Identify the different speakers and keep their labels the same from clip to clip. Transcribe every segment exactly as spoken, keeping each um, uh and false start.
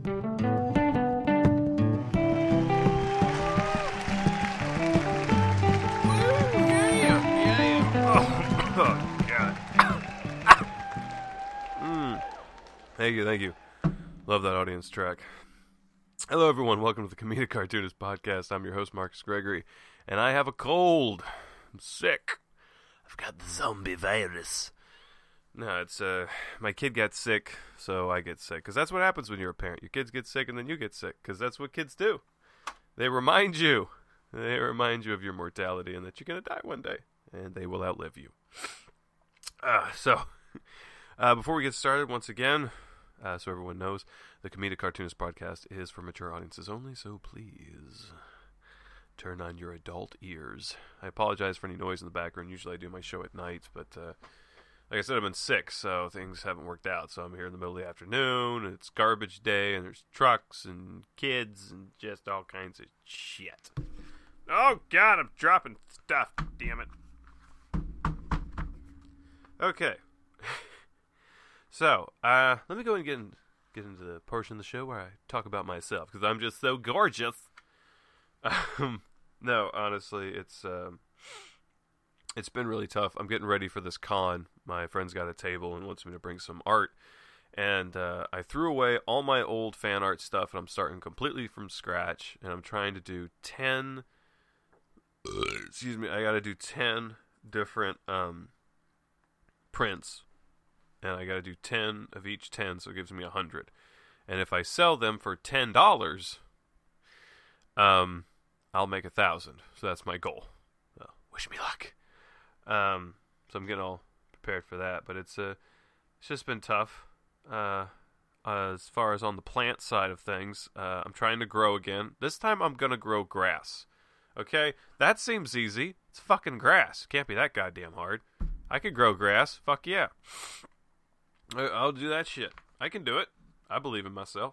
Speaker 1: Thank you, thank you. Love that audience track. Hello, everyone. Welcome to the Comedic Cartoonist Podcast. I'm your host, Marcus Gregory, and I have a cold. I'm sick. I've got the zombie virus. No, it's, uh, my kid got sick, so I get sick. Because that's what happens when you're a parent. Your kids get sick, and then you get sick. Because that's what kids do. They remind you. They remind you of your mortality and that you're going to die one day. And they will outlive you. Uh, so, uh, before we get started, once again... Uh, so everyone knows, the Comedic Cartoonist Podcast is for mature audiences only, so please turn on your adult ears. I apologize for any noise in the background. Usually I do my show at night, but uh, like I said, I've been sick, so things haven't worked out. So I'm here in the middle of the afternoon, and it's garbage day, and there's trucks and kids and just all kinds of shit. Oh, God, I'm dropping stuff. Damn it. Okay. So, uh, let me go and get, in, get into the portion of the show where I talk about myself, because I'm just so gorgeous. Um, no, honestly, it's, um, it's been really tough. I'm getting ready for this con. My friend's got a table and wants me to bring some art, and uh, I threw away all my old fan art stuff, and I'm starting completely from scratch, and I'm trying to do ten, excuse me, I gotta do ten different, um, prints. And I got to do ten of each ten, so it gives me one hundred. And if I sell them for ten dollars, um, I'll make one thousand. So that's my goal. So, wish me luck. Um, so I'm getting all prepared for that. But it's, uh, it's just been tough. Uh, as far as on the plant side of things, uh, I'm trying to grow again. This time I'm going to grow grass. Okay? That seems easy. It's fucking grass. Can't be that goddamn hard. I could grow grass. Fuck yeah. I'll do that shit. I can do it. I believe in myself.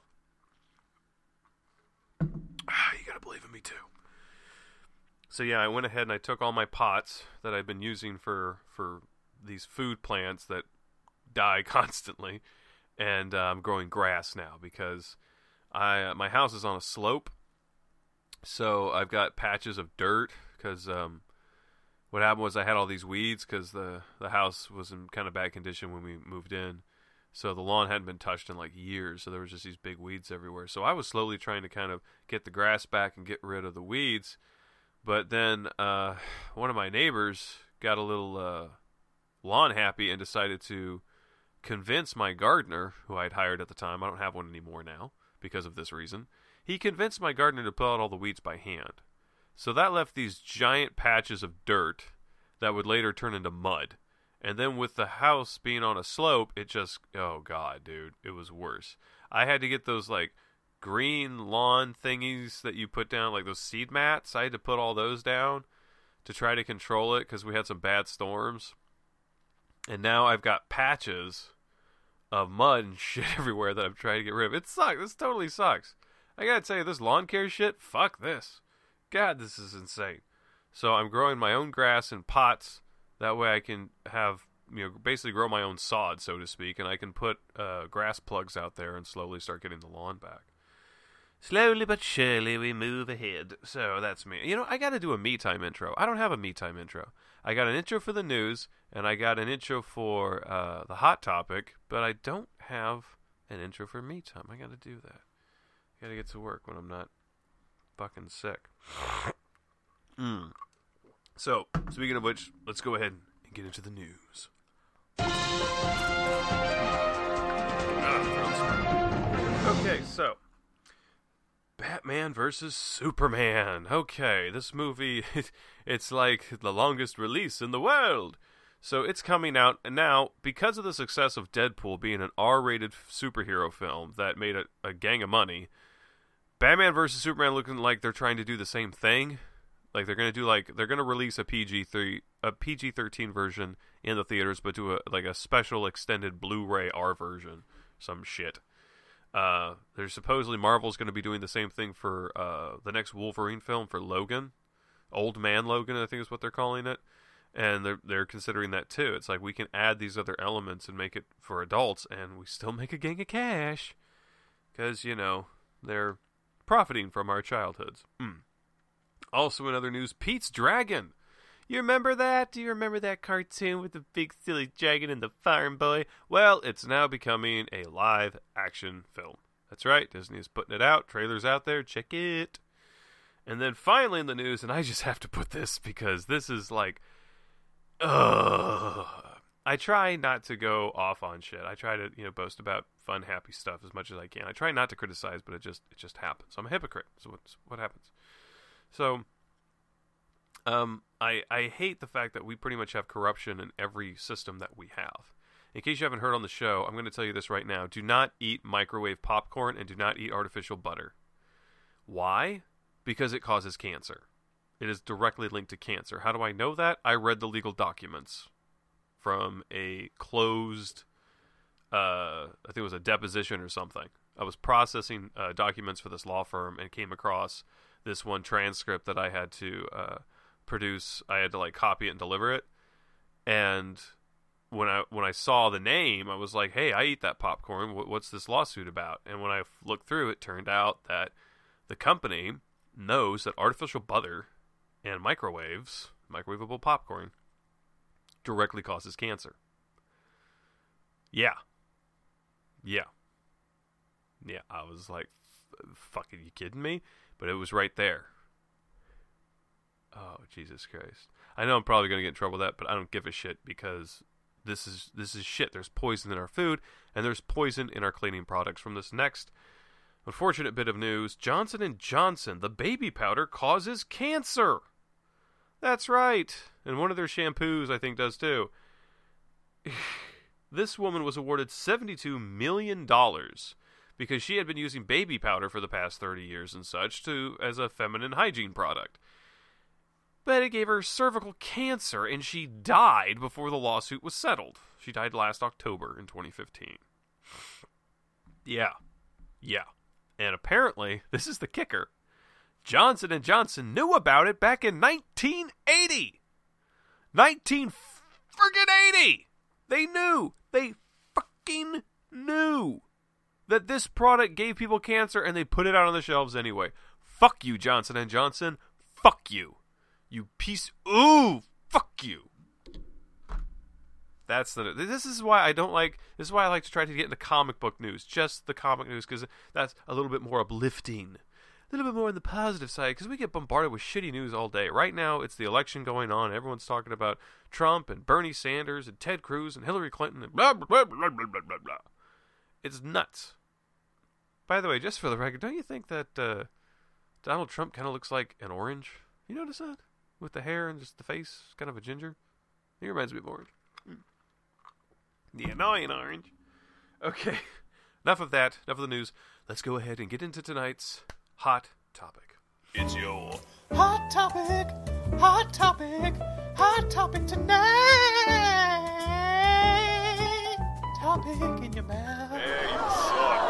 Speaker 1: Ah, you gotta believe in me too. So yeah, I went ahead and I took all my pots that I've been using for for these food plants that die constantly, and uh, I'm growing grass now because I uh, my house is on a slope, so I've got patches of dirt because um, what happened was I had all these weeds because the, the house was in kind of bad condition when we moved in. So the lawn hadn't been touched in like years, so there was just these big weeds everywhere. So I was slowly trying to kind of get the grass back and get rid of the weeds. But then uh, one of my neighbors got a little uh, lawn happy and decided to convince my gardener, who I'd hired at the time, I don't have one anymore now because of this reason, he convinced my gardener to pull out all the weeds by hand. So that left these giant patches of dirt that would later turn into mud. And then with the house being on a slope, it just, oh God, dude, it was worse. I had to get those, like, green lawn thingies that you put down, like those seed mats. I had to put all those down to try to control it because we had some bad storms. And now I've got patches of mud and shit everywhere that I'm trying to get rid of. It sucks. This totally sucks. I gotta tell you, this lawn care shit, fuck this. God, this is insane. So I'm growing my own grass in pots. That way I can have, you know, basically grow my own sod, so to speak, and I can put uh, grass plugs out there and slowly start getting the lawn back. Slowly but surely we move ahead. So that's me. You know, I got to do a Me Time intro. I don't have a Me Time intro. I got an intro for the news, and I got an intro for uh, the hot topic, but I don't have an intro for Me Time. I got to do that. I got to get to work when I'm not fucking sick. mm. So, speaking of which, let's go ahead and get into the news. Okay, so Batman versus Superman. Okay, this movie, it's like the longest release in the world. So it's coming out, and now, because of the success of Deadpool being an R-rated superhero film that made a, a gang of money, Batman versus Superman looking like they're trying to do the same thing. Like they're gonna do like they're gonna release a P G three a P G thirteen version in the theaters, but do a like a special extended Blu-ray R version, some shit. Uh, there's supposedly Marvel's gonna be doing the same thing for uh the next Wolverine film for Logan, Old Man Logan, I think is what they're calling it, and they're they're considering that too. It's like we can add these other elements and make it for adults, and we still make a gang of cash. because, you know, they're profiting from our childhoods. Mm. Also in other news, Pete's Dragon. You remember that? Do you remember that cartoon with the big silly dragon and the farm boy? Well, it's now becoming a live action film. That's right, Disney is putting it out. Trailers out there, check it. And then finally in the news, and I just have to put this because this is like, ugh. I try not to go off on shit. I try to, you know, boast about fun, happy stuff as much as I can. I try not to criticize, but it just it just happens. I'm a hypocrite. So what's what happens? So, um, I I hate the fact that we pretty much have corruption in every system that we have. In case you haven't heard on the show, I'm going to tell you this right now. Do not eat microwave popcorn and do not eat artificial butter. Why? Because it causes cancer. It is directly linked to cancer. How do I know that? I read the legal documents from a closed, uh, I think it was a deposition or something. I was processing uh, documents for this law firm and came across this one transcript that I had to uh, produce. I had to like copy it and deliver it. And when I when I saw the name, I was like, hey, I eat that popcorn. What's this lawsuit about? And when I looked through, it turned out that the company knows that artificial butter and microwaves, microwavable popcorn, directly causes cancer. Yeah. Yeah. Yeah, I was like, fucking, you kidding me? But it was right there. Oh, Jesus Christ. I know I'm probably going to get in trouble with that, but I don't give a shit because this is this is shit. There's poison in our food, and there's poison in our cleaning products. From this next unfortunate bit of news, Johnson and Johnson, the baby powder causes cancer. That's right. And one of their shampoos, I think, does too. This woman was awarded seventy-two million dollars because she had been using baby powder for the past thirty years and such to as a feminine hygiene product. But it gave her cervical cancer, and she died before the lawsuit was settled. She died last October in twenty fifteen. Yeah. Yeah. And apparently, this is the kicker, Johnson and Johnson knew about it back in nineteen eighty. nineteen friggin' eighty! They knew. They fucking knew that this product gave people cancer, and they put it out on the shelves anyway. Fuck you, Johnson and Johnson. Fuck you. You piece... Ooh! Fuck you. That's the... This is why I don't like... This is why I like to try to get into comic book news. Just the comic news, because that's a little bit more uplifting. A little bit more on the positive side, because we get bombarded with shitty news all day. Right now, it's the election going on. Everyone's talking about Trump and Bernie Sanders and Ted Cruz and Hillary Clinton and blah, blah, blah, blah, blah, blah, blah. It's nuts. By the way, just for the record, don't you think that uh, Donald Trump kind of looks like an orange? You notice that? With the hair and just the face, kind of a ginger. He reminds me of orange. Mm. The annoying orange. Okay, enough of that. Enough of the news. Let's go ahead and get into tonight's hot topic. It's your
Speaker 2: hot topic, hot topic, hot topic tonight. Topic in your mouth.
Speaker 1: Hey, you suck.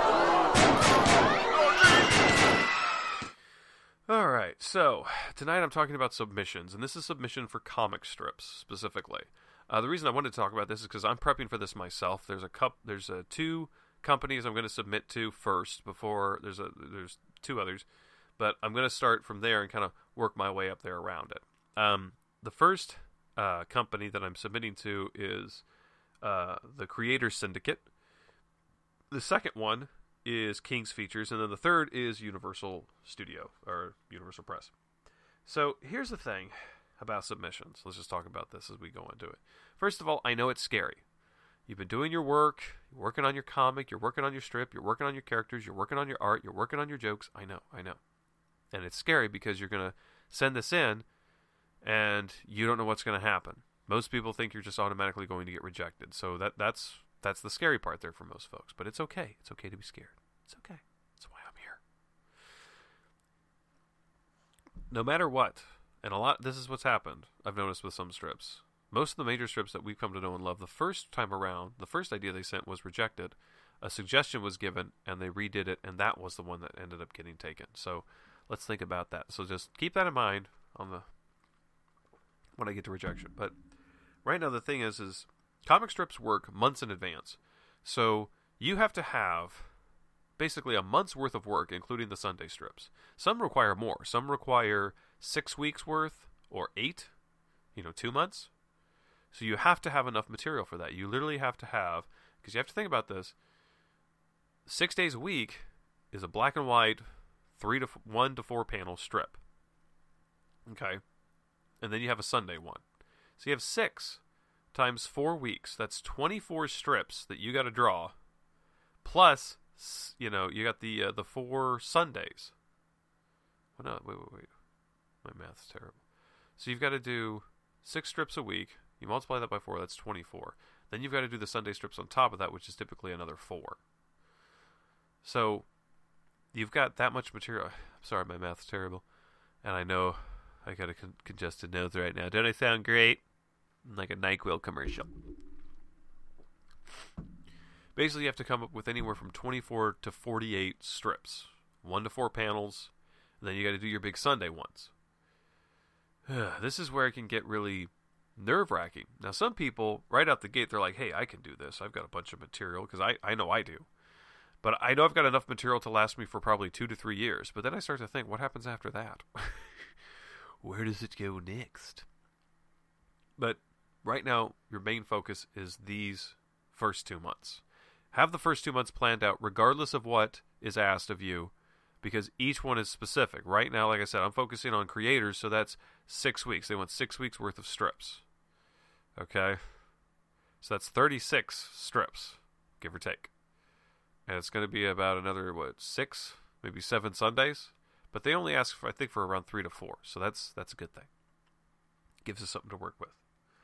Speaker 1: All right, so tonight I'm talking about submissions, and this is submission for comic strips specifically. Uh, the reason I wanted to talk about this is because I'm prepping for this myself. There's a cup. There's a two companies I'm going to submit to first before there's a there's two others, but I'm going to start from there and kind of work my way up there around it. Um, the first uh, company that I'm submitting to is uh, the Creators Syndicate. The second one is King's Features, and then the third is Universal Studio or Universal Press. So here's the thing about submissions. Let's just talk about this as we go into it. First of all, I know it's scary. You've been doing your work, you're working on your comic, you're working on your strip, you're working on your characters, you're working on your art, you're working on your jokes. I know, I know. And it's scary because you're going to send this in and you don't know what's going to happen. Most people think you're just automatically going to get rejected. So that that's that's the scary part there for most folks. But it's okay. It's okay to be scared. It's okay. That's why I'm here. No matter what, and a lot, this is what's happened, I've noticed with some strips. Most of the major strips that we've come to know and love, the first time around, the first idea they sent was rejected. A suggestion was given, and they redid it, and that was the one that ended up getting taken. So let's think about that. So just keep that in mind on the when I get to rejection. But right now the thing is, is comic strips work months in advance. So you have to have basically a month's worth of work, including the Sunday strips. Some require more. Some require six weeks worth or eight, you know, two months. So you have to have enough material for that. You literally have to have, because you have to think about this, six days a week is a black and white three to f- one to four panel strip. Okay. And then you have a Sunday one. So you have six times four weeks. That's twenty-four strips that you got to draw. Plus, you know, you got the uh, the four Sundays. Well, no, wait, wait, wait. My math's terrible. So you've got to do six strips a week. You multiply that by four, that's twenty-four. Then you've got to do the Sunday strips on top of that, which is typically another four. So you've got that much material. I'm sorry, my math's terrible. And I know I got a con- congested nose right now. Don't I sound great? Like a NyQuil commercial. Basically, you have to come up with anywhere from twenty-four to forty-eight strips. One to four panels. And then you got to do your big Sunday ones. This is where it can get really nerve-wracking. Now, some people, right out the gate, they're like, hey, I can do this. I've got a bunch of material, because I, I know I do. But I know I've got enough material to last me for probably two to three years. But then I start to think, what happens after that? Where does it go next? But right now, your main focus is these first two months. Have the first two months planned out, regardless of what is asked of you, because each one is specific. Right now, like I said, I'm focusing on creators, so that's six weeks. They want six weeks worth of strips. Okay? So that's thirty-six strips, give or take. And it's going to be about another, what, six, maybe seven Sundays? But they only ask, for, I think, for around three to four. So that's that's a good thing. Gives us something to work with.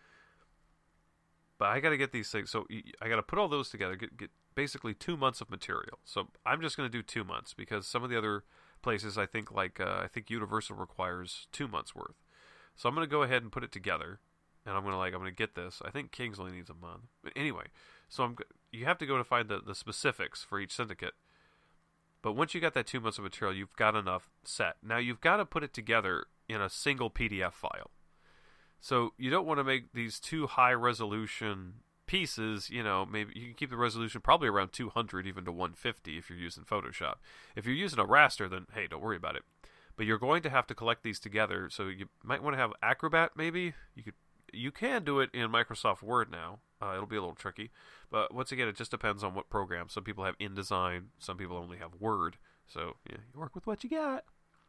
Speaker 1: But I got to get these things. So I got to put all those together, get, get basically two months of material. So I'm just going to do two months because some of the other places, I think, like, uh, I think Universal requires two months worth. So I'm going to go ahead and put it together. And I'm going to, like, I'm going to get this. I think King's only needs a month. But anyway, so I'm you have to go to find the, the specifics for each syndicate. But once you got that two months of material, you've got enough set. Now you've got to put it together in a single P D F file. So you don't want to make these two high resolution pieces, you know, maybe you can keep the resolution probably around two hundred, even to one fifty if you're using Photoshop. If you're using a raster, then hey, don't worry about it. But you're going to have to collect these together, so you might want to have Acrobat maybe. You could you can do it in Microsoft Word now. Uh, it'll be a little tricky. But once again, it just depends on what program. Some people have InDesign. Some people only have Word. So, yeah, you work with what you got.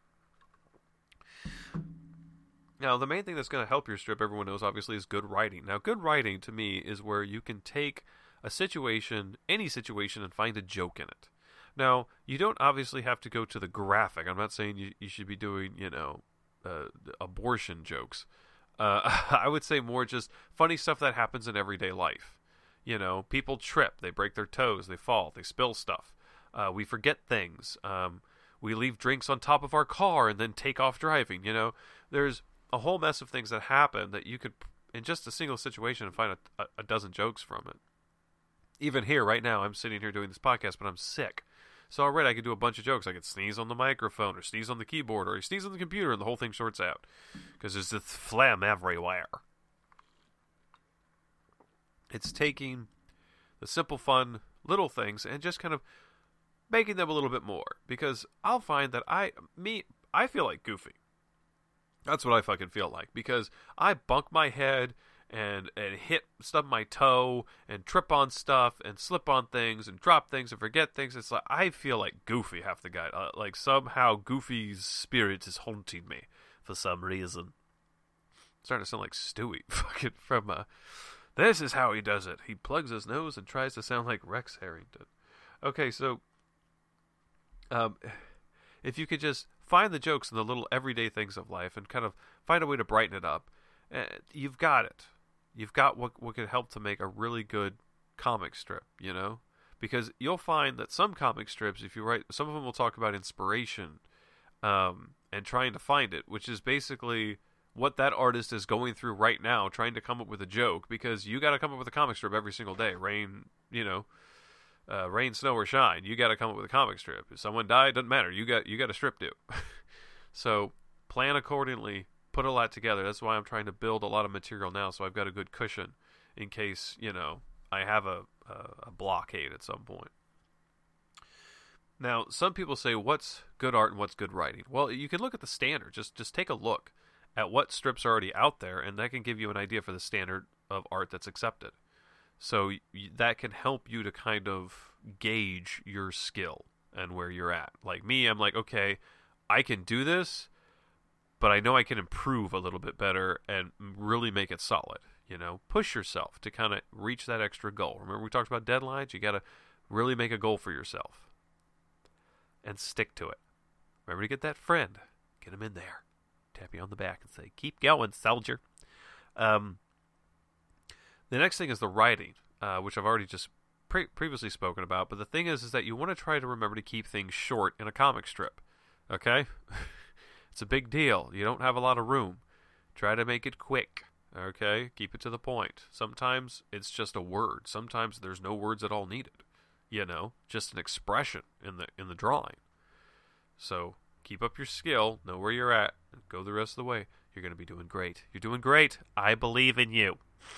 Speaker 1: Now, the main thing that's going to help your strip, everyone knows, obviously, is good writing. Now, good writing, to me, is where you can take a situation, any situation, and find a joke in it. Now, you don't obviously have to go to the graphic. I'm not saying you, you should be doing, you know, uh, abortion jokes. Uh, I would say more just funny stuff that happens in everyday life. You know, people trip, they break their toes, they fall, they spill stuff. Uh, we forget things. Um, we leave drinks on top of our car and then take off driving. You know, there's a whole mess of things that happen that you could, in just a single situation, find a, a, a dozen jokes from it. Even here, right now, I'm sitting here doing this podcast, but I'm sick. So already I could do a bunch of jokes. I could sneeze on the microphone or sneeze on the keyboard or sneeze on the computer and the whole thing shorts out. Because there's this phlegm everywhere. It's taking the simple, fun, little things and just kind of making them a little bit more. Because I'll find that I, me, I feel like Goofy. That's what I fucking feel like. Because I bunk my head and and hit, stub my toe, and trip on stuff, and slip on things, and drop things, and forget things. It's like, I feel like Goofy half the guy. Uh, like, somehow Goofy's spirit is haunting me for some reason. It's starting to sound like Stewie, fucking from, uh, this is how he does it. He plugs his nose and tries to sound like Rex Harrington. Okay, so, um, if you could just find the jokes in the little everyday things of life, and kind of find a way to brighten it up, uh, you've got it. You've got what what could help to make a really good comic strip, you know? Because you'll find that some comic strips, if you write, some of them will talk about inspiration um, and trying to find it, which is basically what that artist is going through right now, trying to come up with a joke, because you got to come up with a comic strip every single day. Rain, you know, uh, rain, snow, or shine. You got to come up with a comic strip. If someone died, doesn't matter. You got you got a strip due. So plan accordingly. Put a lot together. That's why I'm trying to build a lot of material now, so I've got a good cushion in case, you know, I have a, a, a blockade at some point. Now, some people say, what's good art and what's good writing? Well, you can look at the standard. Just just take a look at what strips are already out there, and that can give you an idea for the standard of art that's accepted. So y- that can help you to kind of gauge your skill and where you're at. Like me, I'm like, okay, I can do this, but I know I can improve a little bit better and really make it solid. You know, push yourself to kind of reach that extra goal. Remember we talked about deadlines? You got to really make a goal for yourself and stick to it. Remember to get that friend. Get him in there. Tap you on the back and say, keep going, soldier. Um, the next thing is the writing, uh, which I've already just pre- previously spoken about. But the thing is, is that you want to try to remember to keep things short in a comic strip. Okay? It's a big deal. You don't have a lot of room. Try to make it quick. Okay? Keep it to the point. Sometimes it's just a word. Sometimes there's no words at all needed. You know, just an expression in the in the drawing. So keep up your skill, know where you're at, and go the rest of the way. You're going to be doing great. You're doing great. I believe in you.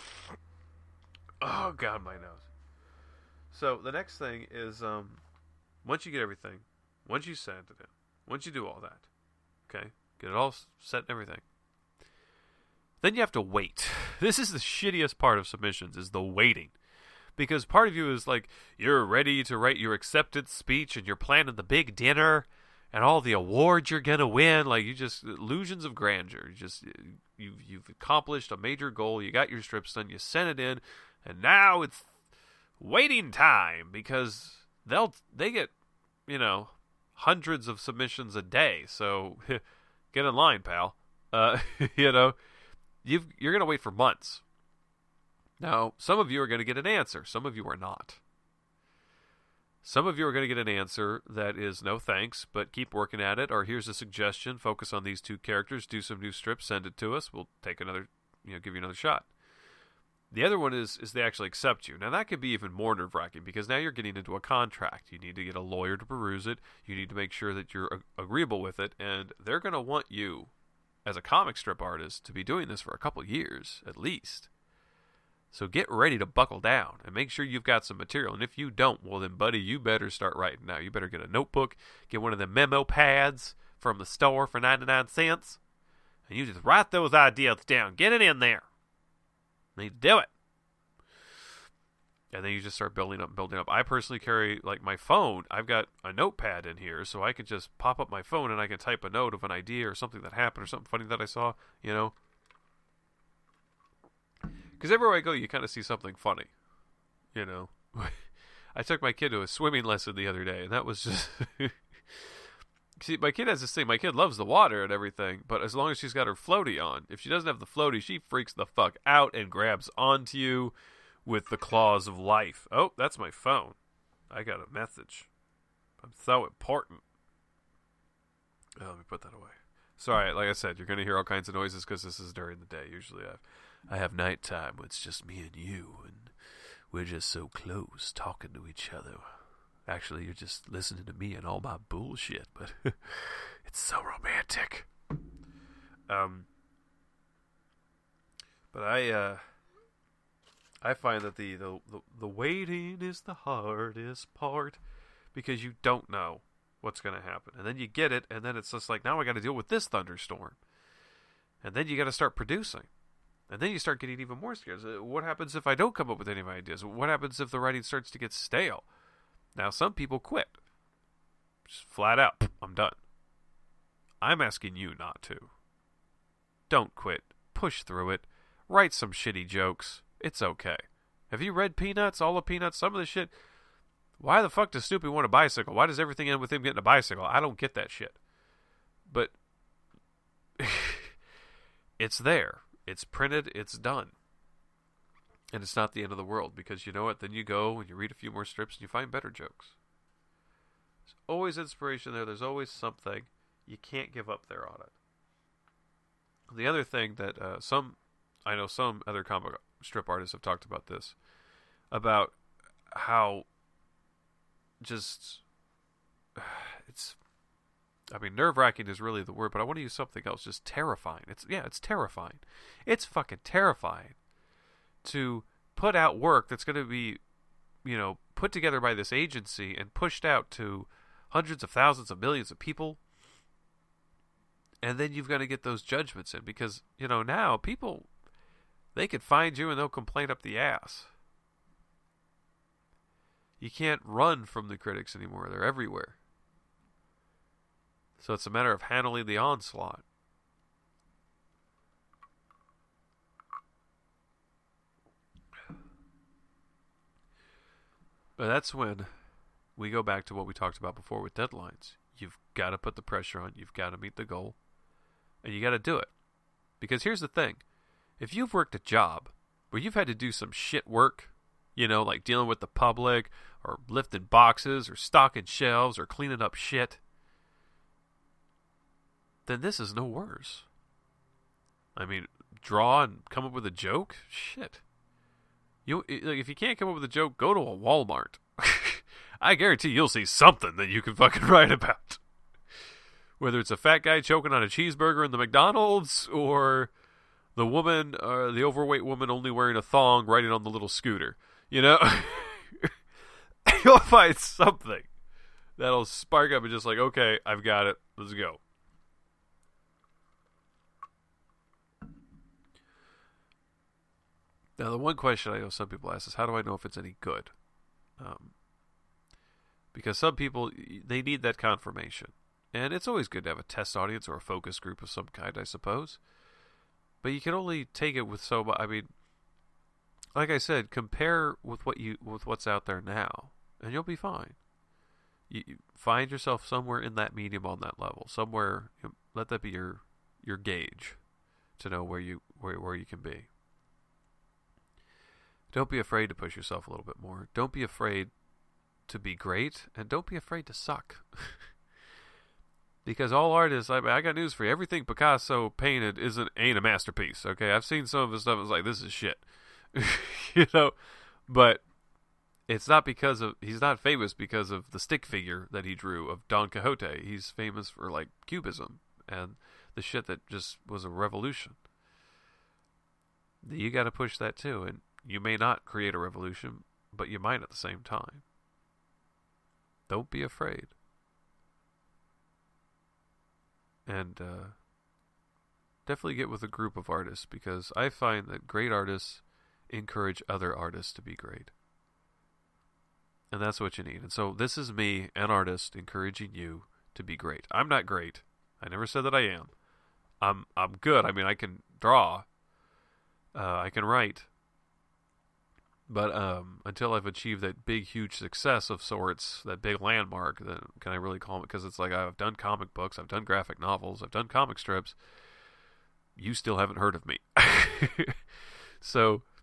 Speaker 1: Oh, God, my nose. So the next thing is, um, once you get everything, once you send it in, once you do all that, okay, get it all set and everything, then you have to wait. This is the shittiest part of submissions, is the waiting. Because part of you is like, you're ready to write your acceptance speech and you're planning the big dinner and all the awards you're going to win. Like, you just, illusions of grandeur. You just, you've, you've accomplished a major goal. You got your strips done. You sent it in. And now it's waiting time because they'll, they get, you know, hundreds of submissions a day. So get in line, pal. Uh, you know, you've, you're going to wait for months. Now, some of you are going to get an answer. Some of you are not. Some of you are going to get an answer that is no thanks, but keep working at it. Or here's a suggestion. Focus on these two characters. Do some new strips. Send it to us. We'll take another, you know, give you another shot. The other one is, is they actually accept you. Now, that could be even more nerve-wracking because now you're getting into a contract. You need to get a lawyer to peruse it. You need to make sure that you're ag- agreeable with it. And they're going to want you, as a comic strip artist, to be doing this for a couple years, at least. So get ready to buckle down and make sure you've got some material. And if you don't, well then, buddy, you better start writing now. You better get a notebook, get one of the memo pads from the store for ninety-nine cents, and you just write those ideas down. Get it in there. You need to do it. And then you just start building up, building up. I personally carry, like, my phone. I've got a notepad in here, so I can just pop up my phone and I can type a note of an idea or something that happened or something funny that I saw, you know. Because everywhere I go, you kind of see something funny, you know. I took my kid to a swimming lesson the other day, and that was just... See, my kid has this thing. My kid loves the water and everything, but as long as she's got her floaty on, if she doesn't have the floaty, she freaks the fuck out and grabs onto you with the claws of life. Oh, that's my phone. I got a message. I'm so important. Oh, let me put that away. Sorry, like I said, you're going to hear all kinds of noises because this is during the day. Usually I have, I have nighttime when it's just me and you, and we're just so close talking to each other. Actually, you're just listening to me and all my bullshit, but it's so romantic. Um, but I, uh, I find that the, the, the, the waiting is the hardest part because you don't know what's going to happen. And then you get it, and then it's just like, now I got to deal with this thunderstorm. And then you got to start producing. And then you start getting even more scared. What happens if I don't come up with any of my ideas? What happens if the writing starts to get stale? Now, some people quit. Just flat out, I'm done. I'm asking you not to. Don't quit. Push through it. Write some shitty jokes. It's okay. Have you read Peanuts? All of Peanuts? Some of the shit. Why the fuck does Snoopy want a bicycle? Why does everything end with him getting a bicycle? I don't get that shit. But it's there. It's printed. It's done. And it's not the end of the world, because you know what? Then you go and you read a few more strips and you find better jokes. There's always inspiration there. There's always something. You can't give up there on it. The other thing that uh, some, I know some other comic strip artists have talked about this, about how just, it's, I mean, nerve-wracking is really the word, but I want to use something else, just terrifying. It's, yeah, it's terrifying. It's fucking terrifying to put out work that's going to be, you know, put together by this agency and pushed out to hundreds of thousands of millions of people. And then you've got to get those judgments in because, you know, now people, they could find you and they'll complain up the ass. You can't run from the critics anymore. They're everywhere. So it's a matter of handling the onslaught. But that's when we go back to what we talked about before with deadlines. You've got to put the pressure on. You've got to meet the goal. And you got to do it. Because here's the thing. If you've worked a job where you've had to do some shit work, you know, like dealing with the public or lifting boxes or stocking shelves or cleaning up shit, then this is no worse. I mean, draw and come up with a joke? Shit. You, if you can't come up with a joke, go to a Walmart. I guarantee you'll see something that you can fucking write about. Whether it's a fat guy choking on a cheeseburger in the McDonald's, or the woman, or the overweight woman only wearing a thong riding on the little scooter. You know? You'll find something that'll spark up and just like, okay, I've got it. Let's go. Now, the one question I know some people ask is, how do I know if it's any good? Um, because some people, they need that confirmation. And it's always good to have a test audience or a focus group of some kind, I suppose. But you can only take it with so much. I mean, like I said, compare with what you with what's out there now, and you'll be fine. You, you find yourself somewhere in that medium on that level. Somewhere, you know, let that be your your gauge to know where you where where you can be. Don't be afraid to push yourself a little bit more. Don't be afraid to be great, and don't be afraid to suck. Because all artists, I, I got news for you. Everything Picasso painted isn't ain't a masterpiece. Okay, I've seen some of his stuff. It's like, this is shit, you know. But it's not because of he's not famous because of the stick figure that he drew of Don Quixote. He's famous for like Cubism and the shit that just was a revolution. You got to push that too, and you may not create a revolution, but you might at the same time. Don't be afraid. And uh, definitely get with a group of artists, because I find that great artists encourage other artists to be great. And that's what you need. And so this is me, an artist, encouraging you to be great. I'm not great. I never said that I am. I'm I'm good. I mean, I can draw. Uh, I can write. But um, until I've achieved that big, huge success of sorts, that big landmark, then can I really call it? Because it's like, I've done comic books, I've done graphic novels, I've done comic strips. You still haven't heard of me. So,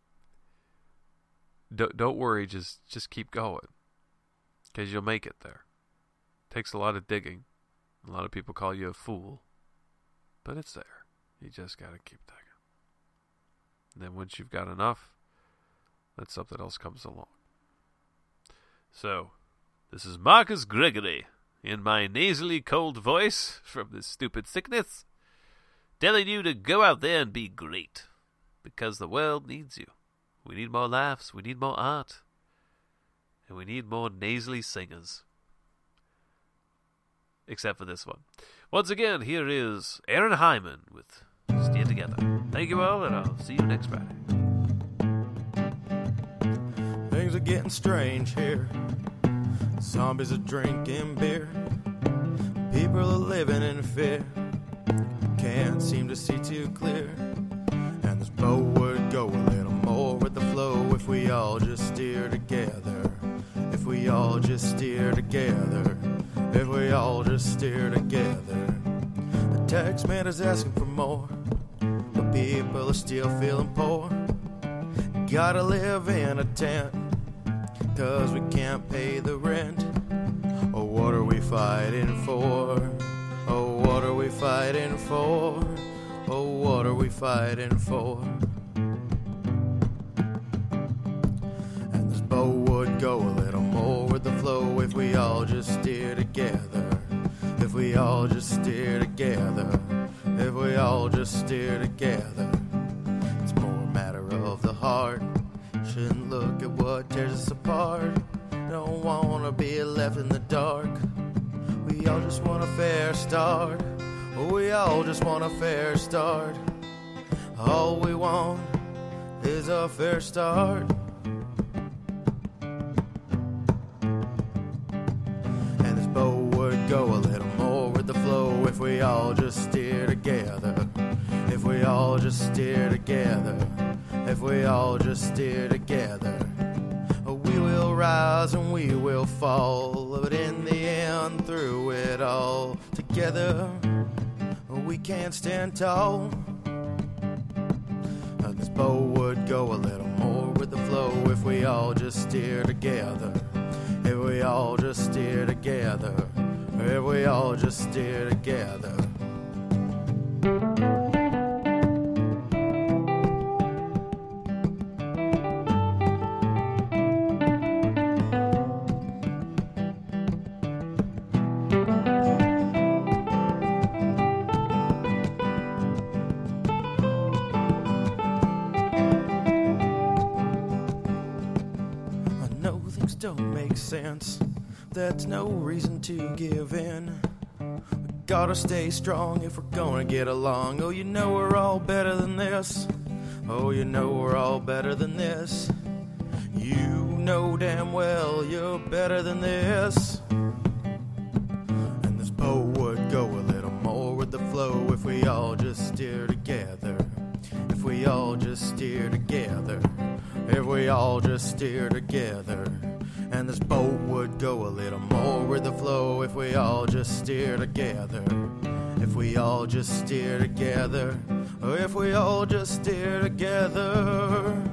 Speaker 1: don't, don't worry, just, just keep going. Because you'll make it there. It takes a lot of digging. A lot of people call you a fool. But it's there. You just got to keep digging. And then once you've got enough, then something else comes along. So, this is Marcus Gregory, in my nasally cold voice from this stupid sickness, telling you to go out there and be great, because the world needs you. We need more laughs, we need more art, and we need more nasally singers. Except for this one. Once again, here is Aaron Hyman with Stay Together. Thank you all, and I'll see you next Friday.
Speaker 3: Things are getting strange here. Zombies are drinking beer. People are living in fear. Can't seem to see too clear. And this boat would go a little more with the flow if we all just steer together. If we all just steer together. If we all just steer together. The text man is asking for more, but people are still feeling poor. Gotta live in a tent, cause we can't pay the rent. Oh, what are we fighting for? Oh, what are we fighting for? Oh, what are we fighting for? And this boat would go a little more with the flow if we all just steer together. If we all just steer together. If we all just steer together. It's more a matter of the heart. Shouldn't look at what tears us apart. Don't wanna be left in the dark. we all just want a fair start. We all just want a fair start. All we want is a fair start. And this boat would go a little more with the flow if we all just steer together. If we all just steer together. If we all just steer together. We will rise and we will fall, but in the end, through it all, together, we can't stand tall. This boat would go a little more with the flow if we all just steer together. If we all just steer together. If we all just steer together. Don't make sense. That's no reason to give in. We gotta stay strong if we're gonna get along. Oh, you know we're all better than this. Oh, you know we're all better than this. You know damn well you're better than this. And this boat would go a little more with the flow if we all just steer together. If we all just steer together. If we all just steer together. And this boat would go a little more with the flow if we all just steer together. If we all just steer together. Or if we all just steer together.